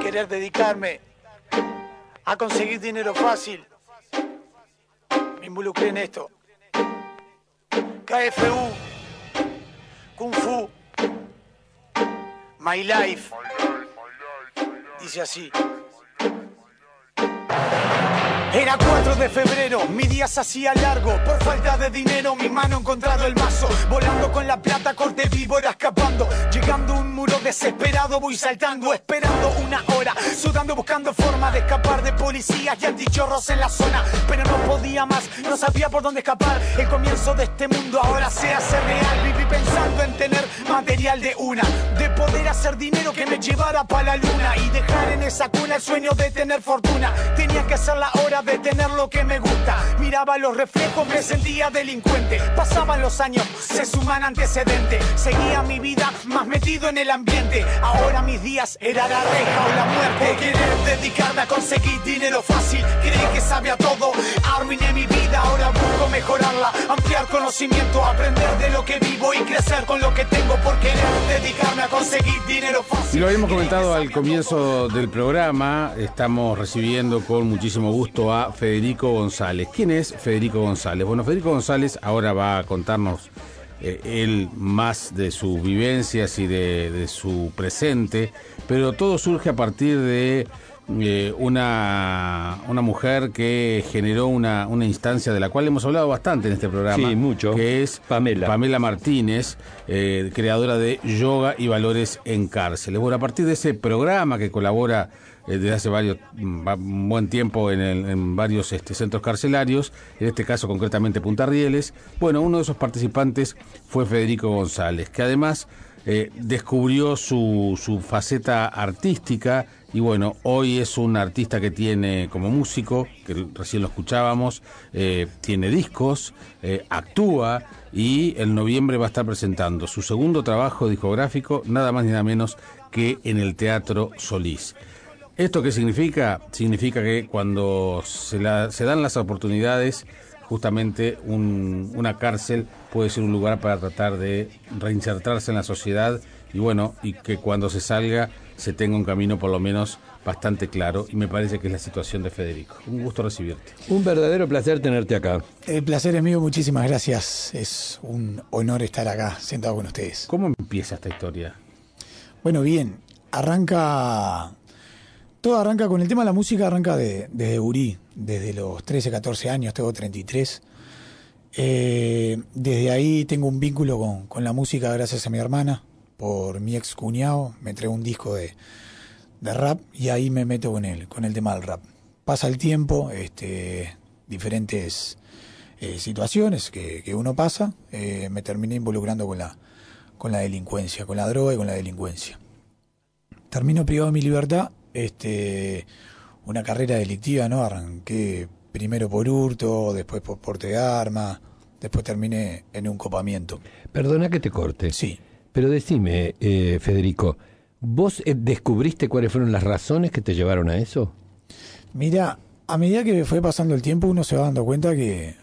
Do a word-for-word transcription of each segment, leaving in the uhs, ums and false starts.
querer dedicarme a conseguir dinero fácil, me involucré en esto. K F U, Kung Fu, My Life, dice así. Era cuatro de febrero, mi día se hacía largo. Por falta de dinero, mi mano ha encontrado el vaso. Volando con la plata, corte víbora escapando. Llegando a un muro desesperado, voy saltando, esperando una hora. Sudando, buscando forma de escapar de policías y antichorros en la zona. Pero no podía más, no sabía por dónde escapar. El comienzo de este mundo ahora se hace real. Viví pensando en tener material de una, de poder hacer dinero que me llevara pa' la luna y dejar en esa cuna el sueño de tener fortuna. Tenía que ser la hora de tener lo que me gusta. Miraba los reflejos, me sentía delincuente. Pasaban los años, se suman antecedentes. Seguía mi vida más metido en el ambiente. Ahora mis días era la reja o la muerte. Por querer dedicarme a conseguir dinero fácil, creí que sabía todo, arruiné mi vida. Ahora busco mejorarla, ampliar conocimiento, aprender de lo que vivo y crecer con lo que tengo. Por querer dedicarme a conseguir dinero fácil. Y lo habíamos comentado al comienzo del programa. Estamos recibiendo con muchísimo gusto a Federico González. ¿Quién es Federico González? Bueno, Federico González ahora va a contarnos eh, él más de sus vivencias y de, de su presente, pero todo surge a partir de eh, una, una mujer que generó una, una instancia de la cual hemos hablado bastante en este programa. Sí, mucho. Que es Pamela, Pamela Martínez, eh, creadora de Yoga y Valores en Cárceles. Bueno, a partir de ese programa que colabora Eh, desde hace varios un buen tiempo en, el, en varios este, centros carcelarios, en este caso concretamente Punta Rieles. Bueno, uno de esos participantes fue Federico González, que además eh, descubrió su, su faceta artística y bueno, hoy es un artista que tiene como músico, que recién lo escuchábamos, eh, tiene discos, eh, actúa y en noviembre va a estar presentando su segundo trabajo discográfico, nada más ni nada menos que en el Teatro Solís. ¿Esto qué significa? Significa que cuando se, la, se dan las oportunidades, justamente un, una cárcel puede ser un lugar para tratar de reinsertarse en la sociedad y bueno, y que cuando se salga se tenga un camino por lo menos bastante claro, y me parece que es la situación de Federico. Un gusto recibirte. Un verdadero placer tenerte acá. El placer es mío, muchísimas gracias. Es un honor estar acá sentado con ustedes. ¿Cómo empieza esta historia? Bueno, bien, arranca... Todo arranca con el tema de la música, arranca de, desde Urí, desde los trece, catorce años, tengo treinta y tres. Eh, desde ahí tengo un vínculo con, con la música gracias a mi hermana, por mi ex cuñado, me entregó un disco de, de rap y ahí me meto con él, con el tema del rap. Pasa el tiempo, este, diferentes eh, situaciones que, que uno pasa, eh, me terminé involucrando con la, con la delincuencia, con la droga y con la delincuencia. Termino privado de mi libertad. Este, una carrera delictiva, ¿no? Arranqué primero por hurto, después por porte de arma, después terminé en un copamiento. Perdona que te corte. Sí. Pero decime, eh, Federico, ¿vos eh, descubriste cuáles fueron las razones que te llevaron a eso? Mira, a medida que fue pasando el tiempo uno se va dando cuenta que,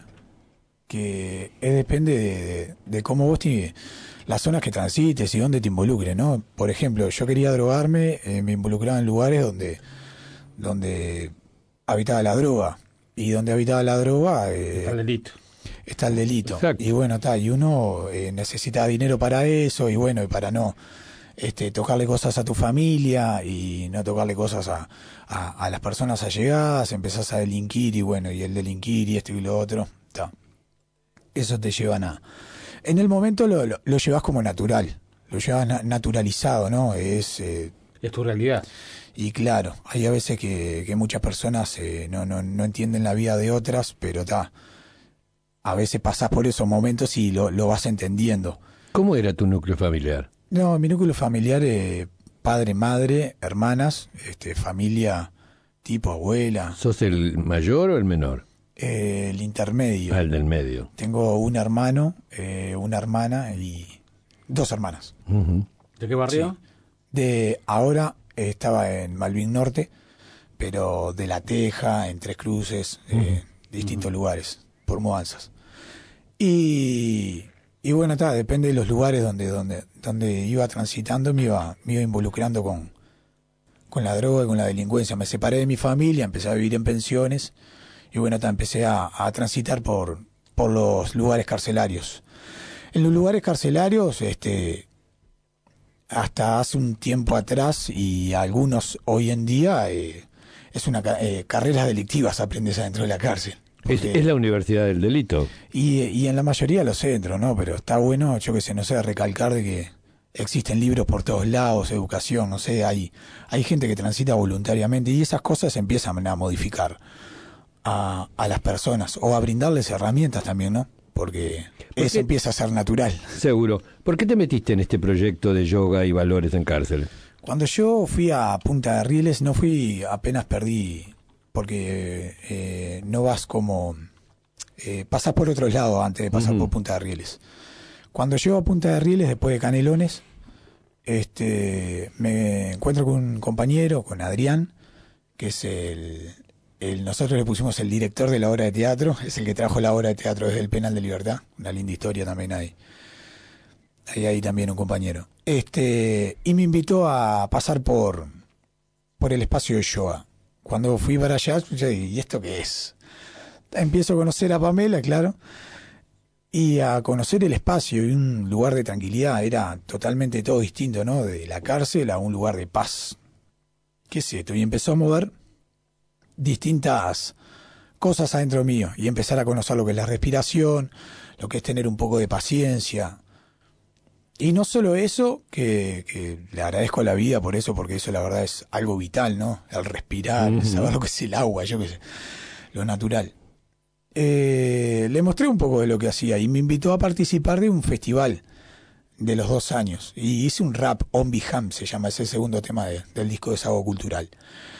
que es, depende de, de, de cómo vos te... las zonas que transites y dónde te involucres, ¿no? Por ejemplo, yo quería drogarme, eh, me involucraba en lugares donde donde habitaba la droga. Y donde habitaba la droga... Eh, está el delito. Está el delito. Exacto. Y bueno, está, y uno eh, necesitaba dinero para eso, y bueno, y para no este, tocarle cosas a tu familia y no tocarle cosas a, a, a las personas allegadas, empezás a delinquir, y bueno, y el delinquir y esto y lo otro, está. Eso te llevan a... En el momento lo, lo, lo llevas como natural, lo llevas na- naturalizado, ¿no? Es eh, es tu realidad. Y claro, hay a veces que, que muchas personas eh, no, no, no entienden la vida de otras, pero está, a veces pasás por esos momentos y lo, lo vas entendiendo. ¿Cómo era tu núcleo familiar? No, mi núcleo familiar, eh, padre, madre, hermanas, este, familia tipo abuela. ¿Sos el mayor o el menor? Eh, el intermedio. Ah, el del medio. Tengo un hermano, eh, una hermana y dos hermanas. Uh-huh. ¿De qué barrio? Sí. De ahora eh, estaba en Malvin Norte, pero de La Teja, en Tres Cruces, uh-huh. eh, distintos uh-huh. lugares, por mudanzas. Y, y bueno, está, depende de los lugares donde, donde, donde iba transitando, me iba, me iba involucrando con, con la droga y con la delincuencia. Me separé de mi familia, empecé a vivir en pensiones y bueno, ta, empecé a, a transitar por, por los lugares carcelarios. En los lugares carcelarios, este, hasta hace un tiempo atrás y algunos hoy en día, eh, es una eh, carreras delictivas aprendes adentro de la cárcel. Es, es la universidad del delito. Y, y en la mayoría de los centros, ¿no? Pero está bueno, yo que sé, no sé, recalcar de que existen libros por todos lados, educación, no sé, hay, hay gente que transita voluntariamente y esas cosas empiezan a modificar a, a las personas o a brindarles herramientas también, ¿no? Porque ¿Por eso qué? empieza a ser natural. Seguro. ¿Por qué te metiste en este proyecto de yoga y valores en cárcel? Cuando yo fui a Punta de Rieles, no fui, apenas perdí, porque eh, no vas como, eh, pasás por otro lado antes de pasar Uh-huh. por Punta de Rieles. Cuando llego a Punta de Rieles, después de Canelones, este, me encuentro con un compañero, con Adrián, que es el, el, nosotros le pusimos el director de la obra de teatro, es el que trajo la obra de teatro desde el Penal de Libertad, una linda historia también hay. Hay ahí también un compañero. Este, y me invitó a pasar por, por el espacio de yoga. Cuando fui para allá, yo dije, ¿y esto qué es? Empiezo a conocer a Pamela, claro, y a conocer el espacio y un lugar de tranquilidad. Era totalmente todo distinto, ¿no? De la cárcel a un lugar de paz. ¿Qué es esto? Y empezó a mover distintas cosas adentro mío y empezar a conocer lo que es la respiración, lo que es tener un poco de paciencia. Y no solo eso, que, que le agradezco a la vida por eso, porque eso la verdad es algo vital, ¿no? El respirar, Uh-huh. saber lo que es el agua, yo qué sé, lo natural. Eh, le mostré un poco de lo que hacía y me invitó a participar de un festival de los dos años. Y hice un rap, On Biham se llama, es el segundo tema de, del disco de Sago Cultural.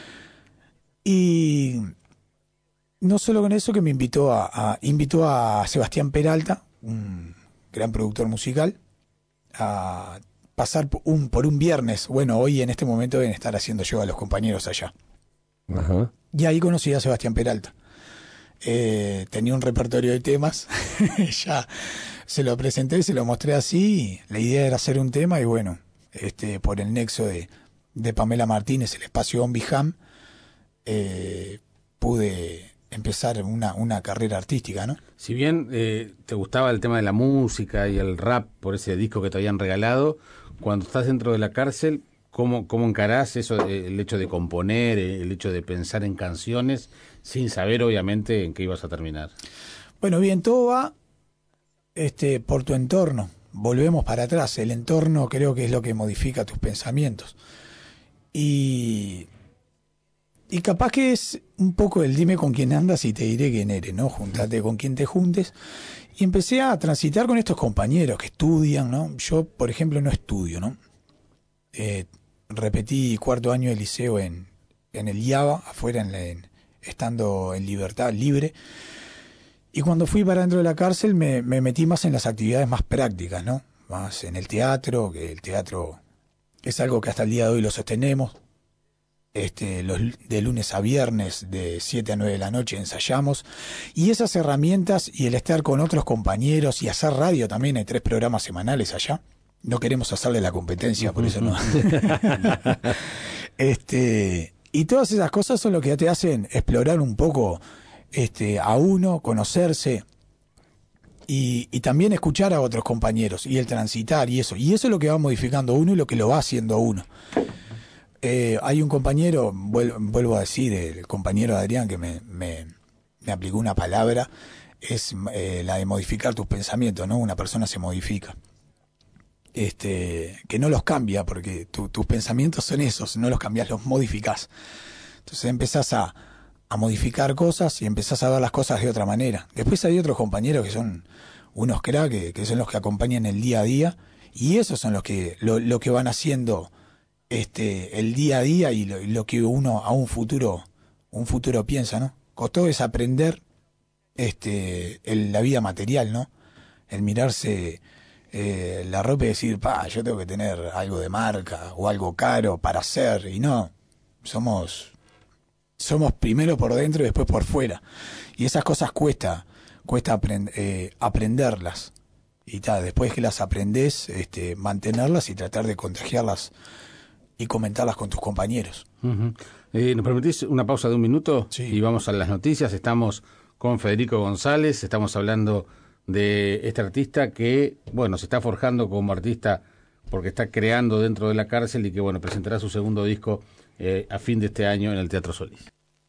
Y no solo con eso, que me invitó a, a invitó a Sebastián Peralta, un gran productor musical, a pasar por un, por un viernes. Bueno, hoy en este momento deben estar haciendo yoga los compañeros allá. Ajá. Y ahí conocí a Sebastián Peralta. Eh, tenía un repertorio de temas, ya se lo presenté, se lo mostré así. La idea era hacer un tema y bueno, este, por el nexo de, de Pamela Martínez, el espacio On Biham, eh, pude empezar una, una carrera artística, ¿no? Si bien eh, te gustaba el tema de la música y el rap por ese disco que te habían regalado, cuando estás dentro de la cárcel, ¿cómo, cómo encarás eso, eh, el hecho de componer, eh, el hecho de pensar en canciones, sin saber obviamente en qué ibas a terminar? Bueno, bien, todo va este, por tu entorno. Volvemos para atrás. El entorno creo que es lo que modifica tus pensamientos. Y... Y capaz que es un poco el dime con quién andas y te diré quién eres, ¿no? Juntate con quien te juntes. Y empecé a transitar con estos compañeros que estudian, ¿no? Yo, por ejemplo, no estudio, ¿no? Eh, repetí cuarto año de liceo en, en el I A B A, afuera, en la, en, estando en libertad, libre. Y cuando fui para dentro de la cárcel me, me metí más en las actividades más prácticas, ¿no? Más en el teatro, que el teatro es algo que hasta el día de hoy lo sostenemos. Este, los, de lunes a viernes de siete a nueve de la noche ensayamos y esas herramientas y el estar con otros compañeros y hacer radio también, hay tres programas semanales allá, no queremos hacerle la competencia, por eso no este, y todas esas cosas son lo que te hacen explorar un poco este, a uno, conocerse y, y también escuchar a otros compañeros y el transitar y eso, y eso es lo que va modificando a uno y lo que lo va haciendo a uno. Eh, hay un compañero, vuelvo, vuelvo a decir, el compañero Adrián que me, me, me aplicó una palabra, es eh, la de modificar tus pensamientos, ¿no? Una persona se modifica. Este, que no los cambia, porque tu, tus pensamientos son esos, no los cambias, los modificás. Entonces empezás a, a modificar cosas y empezás a ver las cosas de otra manera. Después hay otros compañeros que son unos cracks, que, que son los que acompañan el día a día, y esos son los que, lo, lo que van haciendo este el día a día y lo, lo que uno a un futuro un futuro piensa, ¿no? Costó es aprender este el, la vida material, ¿no? El mirarse eh, la ropa y decir, pa, yo tengo que tener algo de marca o algo caro para hacer, y no, somos somos primero por dentro y después por fuera, y esas cosas cuesta cuesta aprend, eh, aprenderlas, y tal, después que las aprendés, este, mantenerlas y tratar de contagiarlas y comentarlas con tus compañeros. Uh-huh. eh, ¿Nos permitís una pausa de un minuto? Sí. Y vamos a las noticias. Estamos con Federico González, estamos hablando de este artista que, bueno, se está forjando como artista porque está creando dentro de la cárcel y que, bueno, presentará su segundo disco eh, a fin de este año en el Teatro Solís.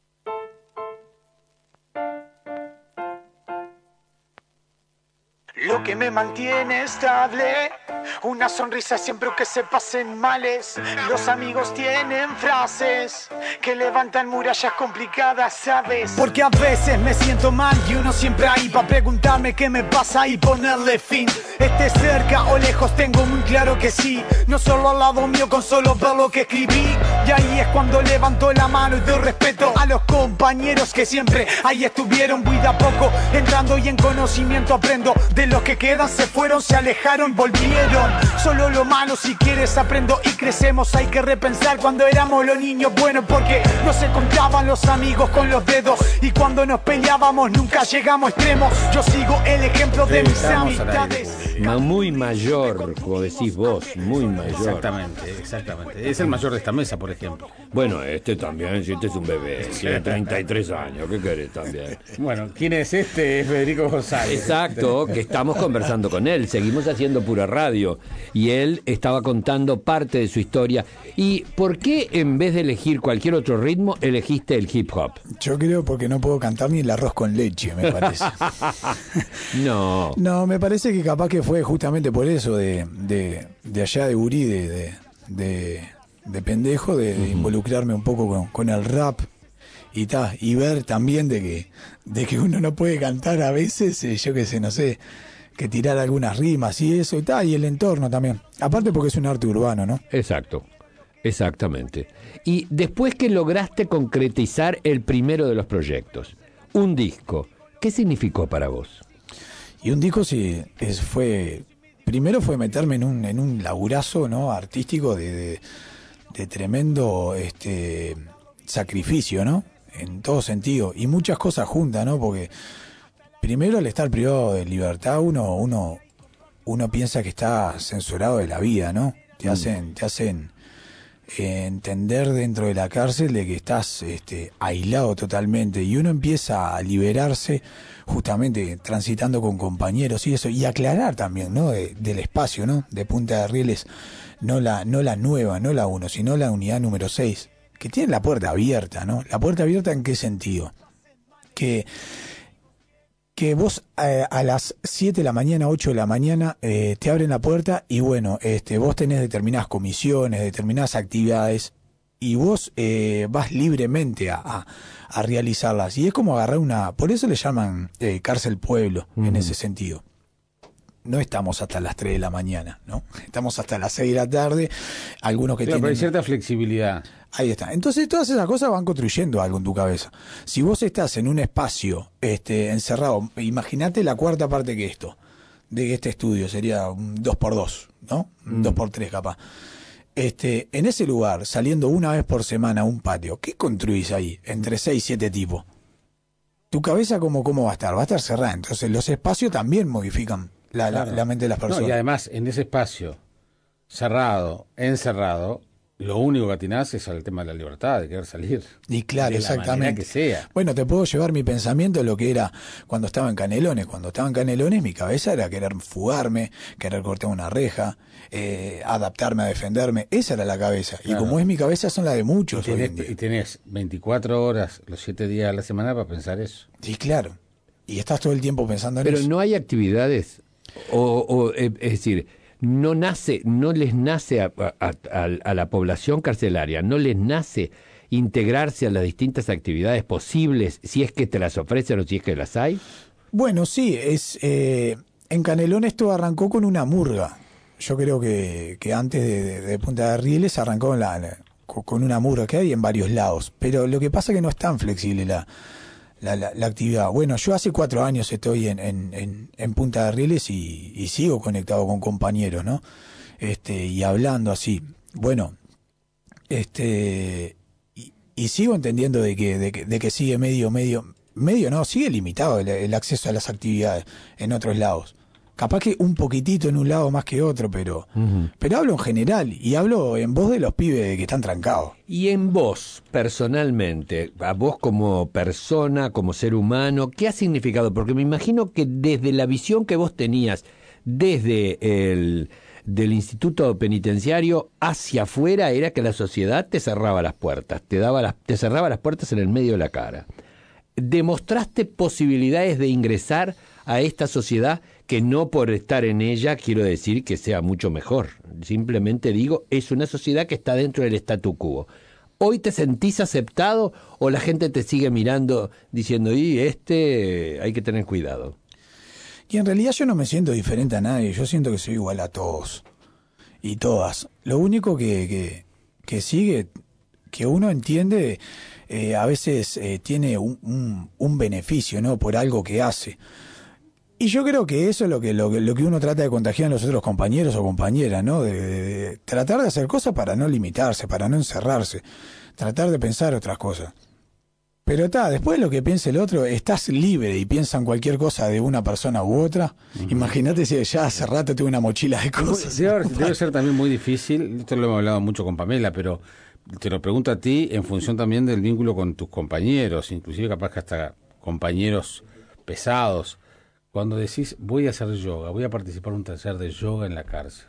Lo que me mantiene estable, una sonrisa siempre que se pasen males. Los amigos tienen frases que levantan murallas complicadas, ¿sabes? Porque a veces me siento mal y uno siempre ahí para preguntarme qué me pasa y ponerle fin. Esté cerca o lejos tengo muy claro que sí, no solo al lado mío con solo ver lo que escribí. Y ahí es cuando levanto la mano y doy respeto a los compañeros que siempre ahí estuvieron. Voy de a poco entrando y en conocimiento aprendo de los que quedan, se fueron, se alejaron, volvieron. Solo lo malo si quieres aprendo y crecemos. Hay que repensar cuando éramos los niños buenos, porque no se contaban los amigos con los dedos y cuando nos peleábamos nunca llegamos a extremos. Yo sigo el ejemplo de Sí, mis estamos al amistades. Ma- Muy mayor, como decís vos, muy mayor. Exactamente, exactamente. Es el mayor de esta mesa, por ejemplo. Bueno, este también, si este es un bebé, tiene treinta y tres años, ¿qué querés también? Bueno, ¿quién es este? Es Federico González. Exacto, que estamos conversando con él, seguimos haciendo pura radio y él estaba contando parte de su historia. ¿Y por qué en vez de elegir cualquier otro ritmo, elegiste el hip hop? Yo creo porque no puedo cantar ni el arroz con leche, me parece. No. No, me parece que capaz que fue justamente por eso, de, de, de allá de Uri, de, de, de, de pendejo, de, de involucrarme un poco con, con el rap y ta, y ver también de que, de que uno no puede cantar a veces, eh, yo qué sé, no sé, que tirar algunas rimas y eso y tal, y el entorno también. Aparte porque es un arte urbano, ¿no? Exacto, exactamente. Y después que lograste concretizar el primero de los proyectos, un disco, ¿qué significó para vos? Y un disco sí, es, fue, primero fue meterme en un, en un laburazo, ¿no? Artístico de, de, de tremendo este sacrificio, ¿no? En todo sentido, y muchas cosas juntas, ¿no? Porque primero al estar privado de libertad, uno, uno, uno piensa que está censurado de la vida, ¿no? Te hacen, te hacen eh, entender dentro de la cárcel de que estás este, aislado totalmente, y uno empieza a liberarse justamente transitando con compañeros y eso, y aclarar también, ¿no? De, del espacio, ¿no? De Punta de Rieles, no la, no la nueva, no la uno, sino la unidad número seis, que tiene la puerta abierta, ¿no? ¿La puerta abierta en qué sentido? Que que vos eh, a las siete de la mañana, ocho de la mañana, eh, te abren la puerta y bueno, este, vos tenés determinadas comisiones, determinadas actividades y vos eh, vas libremente a, a, a realizarlas. Y es como agarrar una... Por eso le llaman eh, cárcel pueblo, uh-huh. En ese sentido. No estamos hasta las tres de la mañana, ¿no? Estamos hasta las seis de la tarde. Algunos que claro, tienen... pero hay cierta flexibilidad. Ahí está. Entonces todas esas cosas van construyendo algo en tu cabeza. Si vos estás en un espacio este, encerrado, imagínate la cuarta parte que esto, de este estudio, sería un dos por dos, ¿no? Un dos por tres capaz. Este, en ese lugar, saliendo una vez por semana a un patio, ¿qué construís ahí? Entre seis, siete tipos. Tu cabeza, ¿cómo, cómo va a estar? Va a estar cerrada. Entonces los espacios también modifican la, claro. la, la mente de las personas. No, y además, en ese espacio cerrado, encerrado, lo único que atinás es al tema de la libertad, de querer salir. Y claro, de exactamente. La manera que sea. Bueno, te puedo llevar mi pensamiento a lo que era cuando estaba en Canelones. Cuando estaba en Canelones, mi cabeza era querer fugarme, querer cortar una reja, eh, adaptarme a defenderme. Esa era la cabeza. Claro. Y como es mi cabeza, son la de muchos. Y tenés, hoy en día. y tenés veinticuatro horas, los siete días a la semana para pensar eso. Sí, claro. Y estás todo el tiempo pensando en Pero eso. Pero no hay actividades, o, o es decir... No nace, no les nace a, a, a, a la población carcelaria, no les nace integrarse a las distintas actividades posibles, si es que te las ofrecen o si es que las hay. Bueno, sí, es eh, en Canelón esto arrancó con una murga. Yo creo que, que antes de, de, de Punta de Rieles arrancó con, la, la, con una murga que hay en varios lados. Pero lo que pasa es que no es tan flexible la, la, la, la actividad. Bueno, yo hace cuatro años estoy en, en, en, en Punta de Rieles y, y sigo conectado con compañeros, ¿no? Este, y hablando así. Bueno, este y, y sigo entendiendo de que, de que, de que sigue medio, medio, medio no, sigue limitado el, el acceso a las actividades en otros lados. Capaz que un poquitito en un lado más que otro, pero, Ujú. pero hablo en general y hablo en voz de los pibes que están trancados. Y en vos, personalmente, a vos como persona, como ser humano, ¿qué ha significado? Porque me imagino que desde la visión que vos tenías, desde el del instituto penitenciario hacia afuera, era que la sociedad te cerraba las puertas, te daba las, te cerraba las puertas en el medio de la cara. ¿Demostraste posibilidades de ingresar a esta sociedad que no por estar en ella quiero decir que sea mucho mejor? Simplemente digo, es una sociedad que está dentro del statu quo. ¿Hoy te sentís aceptado o la gente te sigue mirando diciendo, y este hay que tener cuidado? Y en realidad yo no me siento diferente a nadie, yo siento que soy igual a todos y todas. Lo único que, que, que sigue, que uno entiende, eh, a veces eh, tiene un, un, un beneficio, ¿no? Por algo que hace. Y yo creo que eso es lo que, lo, que- lo que uno trata de contagiar a los otros compañeros o compañeras, ¿no? De, de- de tratar de hacer cosas para no limitarse, para no encerrarse, tratar de pensar otras cosas. Pero está, después de lo que piense el otro, estás libre y piensan cualquier cosa de una persona u otra. Imagínate si ya hace rato tuve una mochila de cosas. Debe, debe ser también muy difícil, esto lo hemos hablado mucho con Pamela, pero te lo pregunto a ti en función también del vínculo con tus compañeros, inclusive capaz que hasta compañeros pesados. Cuando decís, voy a hacer yoga, voy a participar en un taller de yoga en la cárcel.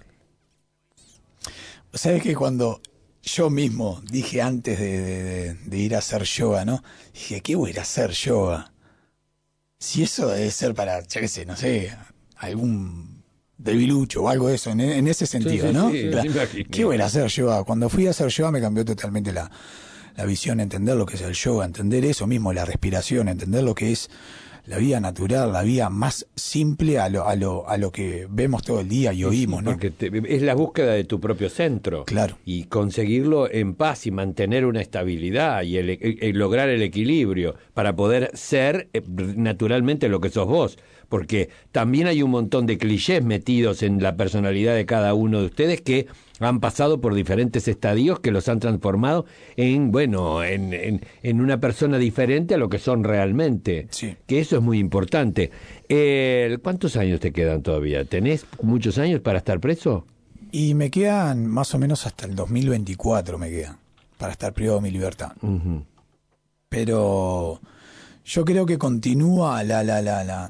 ¿Sabes que cuando yo mismo dije antes de, de- de- de ir a hacer yoga, ¿no? Dije, ¿qué voy a ir a hacer yoga? Si eso debe ser para, ya qué sé, no sé, algún debilucho o algo de eso, en, en ese sentido, sí, ¿no? sí, Claro. sí, me imaginé. ¿Qué voy a ir a hacer yoga? Cuando fui a hacer yoga me cambió totalmente la, la visión, entender lo que es el yoga, entender eso mismo, la respiración, entender lo que es la vida natural, la vida más simple a lo, a lo, a lo que vemos todo el día y oímos, Sí, ¿no? porque te- es la búsqueda de tu propio centro. Claro. Y conseguirlo en paz y mantener una estabilidad y el- el- el lograr el equilibrio para poder ser eh, naturalmente lo que sos vos. Porque también hay un montón de clichés metidos en la personalidad de cada uno de ustedes que han pasado por diferentes estadios que los han transformado en, bueno, en, en, en una persona diferente a lo que son realmente. Sí. Que eso es muy importante. Eh, ¿Cuántos años te quedan todavía? ¿Tenés muchos años para estar preso? Y me quedan más o menos hasta el dos mil veinticuatro me quedan para estar privado de mi libertad. Ujú. Pero yo creo que continúa la la la la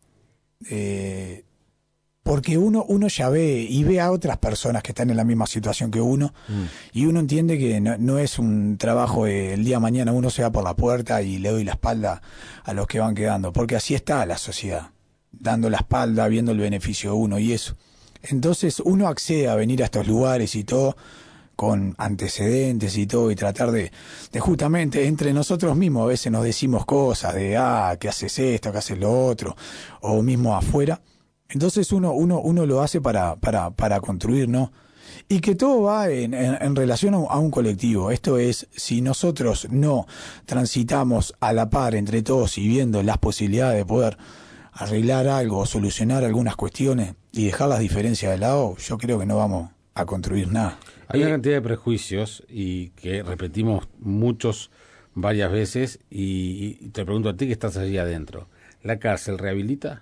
eh, porque uno uno ya ve y ve a otras personas que están en la misma situación que uno y uno entiende que no, no es un trabajo de el día de mañana uno se va por la puerta y le doy la espalda a los que van quedando, porque así está la sociedad, dando la espalda, viendo el beneficio de uno y eso. Entonces uno accede a venir a estos lugares y todo con antecedentes y todo y tratar de, de justamente entre nosotros mismos a veces nos decimos cosas de ah, que haces esto, que haces lo otro, o mismo afuera. Entonces uno, uno, uno lo hace para, para, para construir, ¿no? Y que todo va en, en, en relación a un, a un colectivo. Esto es, si nosotros no transitamos a la par entre todos y viendo las posibilidades de poder arreglar algo o solucionar algunas cuestiones y dejar las diferencias de lado, yo creo que no vamos a construir nada. Hay una cantidad de prejuicios y que repetimos muchos varias veces y, y te pregunto a ti que estás allí adentro. ¿La cárcel rehabilita?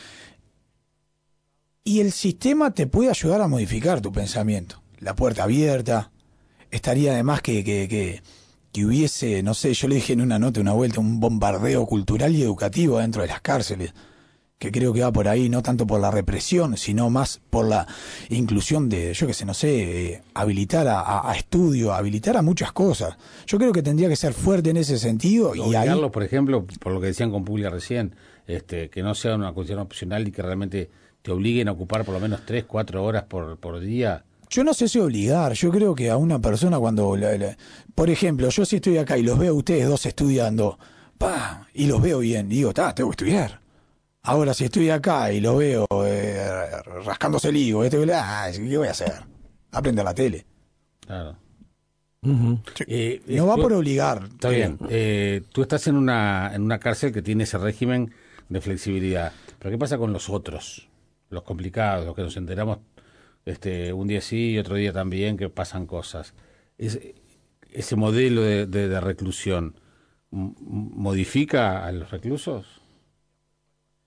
Y el sistema te puede ayudar a modificar tu pensamiento. La puerta abierta. Estaría además que, que, que, que hubiese, no sé, yo le dije en una nota una vuelta, un bombardeo cultural y educativo dentro de las cárceles. Que creo que va por ahí, no tanto por la represión, sino más por la inclusión de, yo qué sé, no sé, eh, habilitar a, a, a estudio, habilitar a muchas cosas. Yo creo que tendría que ser fuerte en ese sentido. Y ahí, Obligarlos, por ejemplo, por lo que decían con Puglia recién, este, que no sea una cuestión opcional y que realmente te obliguen a ocupar por lo menos tres, cuatro horas por, por día. yo no sé si obligar, yo creo que a una persona cuando, la, la, por ejemplo, yo si estoy acá y los veo a ustedes dos estudiando, pa, y los veo bien, digo, ta, tengo que estudiar. Ahora, si estoy acá y lo veo eh, rascándose el higo, esto, ah, ¿qué voy a hacer? Aprender la tele. Claro. Ujú. Eh, No va tú- por obligar. Está bien. Eh, tú estás en una, en una cárcel que tiene ese régimen de flexibilidad. Pero ¿qué pasa con los otros? Los complicados, los que nos enteramos este, un día sí y otro día también, que pasan cosas. Es, ese modelo de, de, de reclusión, m- ¿modifica a los reclusos?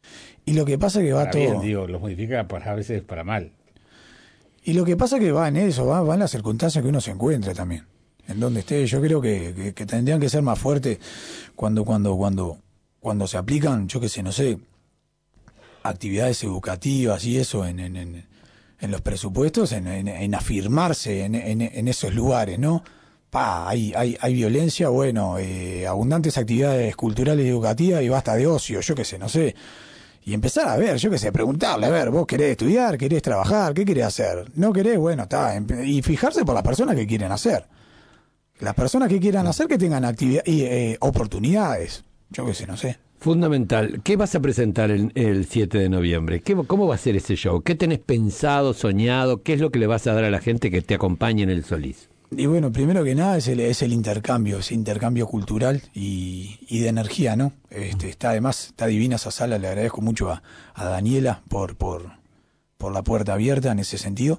Y lo que pasa es que va Para todo... bien, digo, los modifica para, a veces para mal. Y lo que pasa es que va en eso, va, va en las circunstancias que uno se encuentra también. En donde esté, yo creo que, que, que tendrían que ser más fuertes cuando, cuando, cuando, cuando se aplican, yo qué sé, no sé, actividades educativas y eso en, en, en, en los presupuestos, en, en, en afirmarse en, en, en esos lugares, ¿no? Pa, hay, hay, hay violencia, bueno, eh, abundantes actividades culturales y educativas y basta de ocio, yo qué sé, no sé. Y empezar a ver, yo qué sé, preguntarle, a ver, vos querés estudiar, querés trabajar, ¿qué querés hacer? No querés, bueno, está, y fijarse por las personas que quieren hacer. Las personas que quieran hacer que tengan actividad y eh, oportunidades, yo qué sé, no sé. Fundamental. ¿Qué vas a presentar el, el siete de noviembre? ¿Qué, ¿Cómo va a ser ese show? ¿Qué tenés pensado, soñado? ¿Qué es lo que le vas a dar a la gente que te acompañe en el Solís? Y bueno, primero que nada es el, es el intercambio, ese intercambio cultural y, y de energía, ¿no? Este, está además, está divina esa sala, le agradezco mucho a, a Daniela por, por, por la puerta abierta en ese sentido.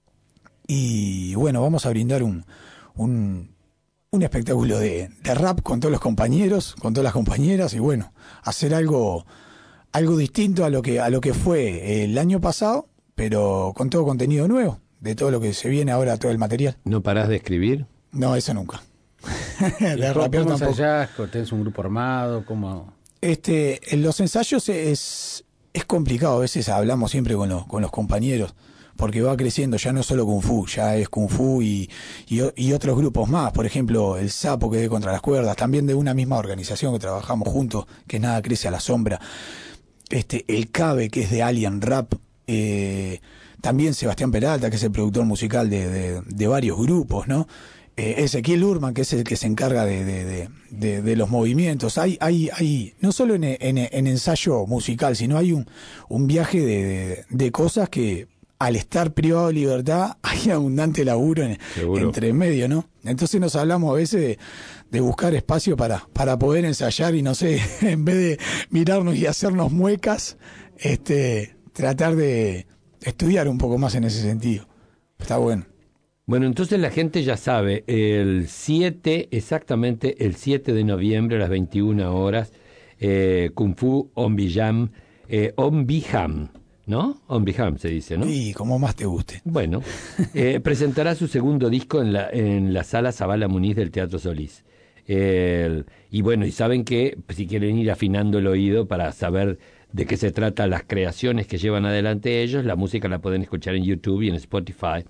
Y bueno, vamos a brindar un, un, un espectáculo de, de rap con todos los compañeros, con todas las compañeras, y bueno, hacer algo, algo distinto a lo que, a lo que fue el año pasado, pero con todo contenido nuevo. De todo lo que se viene ahora, todo el material. ¿No parás de escribir? No, eso nunca. De rapear tampoco. ¿Ensayás? ¿Tenés un grupo armado? ¿Cómo? Este, en los ensayos es, es complicado. A veces hablamos siempre con los, con los compañeros, porque va creciendo, ya no es solo Kung Fu, ya es Kung Fu y, y, y otros grupos más. Por ejemplo, el Sapo, que es de Contra las Cuerdas, también de una misma organización que trabajamos juntos, que Nada Crece a la Sombra. Este, el Cabe, que es de Alien Rap. Eh, También Sebastián Peralta, que es el productor musical de, de, de varios grupos, ¿no? Eh, Ezequiel Urman, que es el que se encarga de, de, de, de, de los movimientos. Hay, hay, hay, no solo en, en, en ensayo musical, sino hay un, un viaje de, de, de cosas que, al estar privado de libertad, hay abundante laburo en, entre medio, ¿no? Entonces nos hablamos a veces de, de buscar espacio para, para poder ensayar y no sé, en vez de mirarnos y hacernos muecas, este, tratar de estudiar un poco más en ese sentido. Está bueno. Bueno, entonces la gente ya sabe, el siete, exactamente el siete de noviembre a las veintiuna horas, eh, Kung Fu Ombijam, eh, Ombijam, ¿no? Ombijam se dice, ¿no? Y como más te guste. Bueno, eh, presentará su segundo disco en la, en la sala Zabala Muniz del Teatro Solís. Eh, y bueno, y saben que si quieren ir afinando el oído para saber de qué se trata las creaciones que llevan adelante ellos, la música la pueden escuchar en YouTube y en Spotify.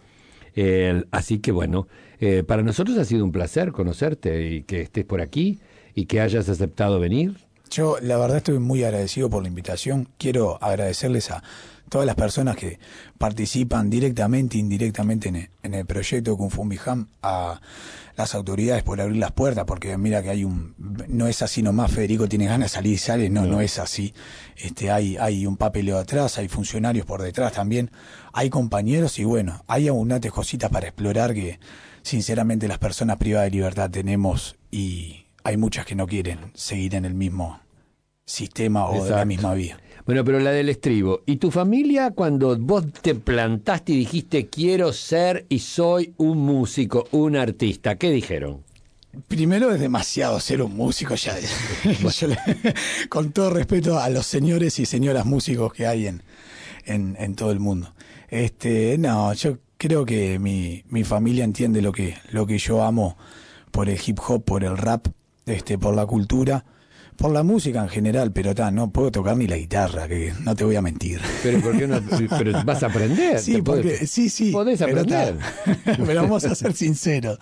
Eh, así que bueno, eh, para nosotros ha sido un placer conocerte y que estés por aquí y que hayas aceptado venir. Yo la verdad estoy muy agradecido por la invitación. Quiero agradecerles a todas las personas que participan directamente e indirectamente en el, en el proyecto Kung Fu Ombijam, a las autoridades por abrir las puertas, porque mira que hay un, no es así nomás, Federico tiene ganas de salir y sale, no, no, no es así. Este, hay, hay un papeleo atrás, hay funcionarios por detrás también, hay compañeros y bueno, hay abundantes cositas para explorar que sinceramente las personas privadas de libertad tenemos y hay muchas que no quieren seguir en el mismo sistema o Exacto. de la misma vía. Bueno, pero la del estribo. ¿Y tu familia cuando vos te plantaste y dijiste quiero ser y soy un músico, un artista? ¿Qué dijeron? Primero es demasiado ser un músico ya. Yo le, con todo respeto a los señores y señoras músicos que hay en, en, en todo el mundo. Este, no, yo creo que mi, mi familia entiende lo que, lo que yo amo por el hip hop, por el rap, este, por la cultura. Por la música en general, pero ta, no puedo tocar ni la guitarra, que no te voy a mentir. Pero ¿por qué no? Pero vas a aprender. Sí, porque podés, sí, sí. Podés aprender. Pero, pero vamos a ser sinceros.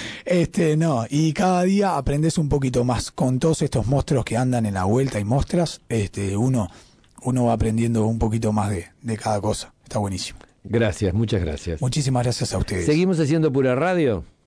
Este, no, y cada día aprendes un poquito más con todos estos monstruos que andan en la vuelta y mostras, este, uno, uno va aprendiendo un poquito más de, de cada cosa. Está buenísimo. Gracias, muchas gracias. Muchísimas gracias a ustedes. ¿Seguimos haciendo Pura Radio?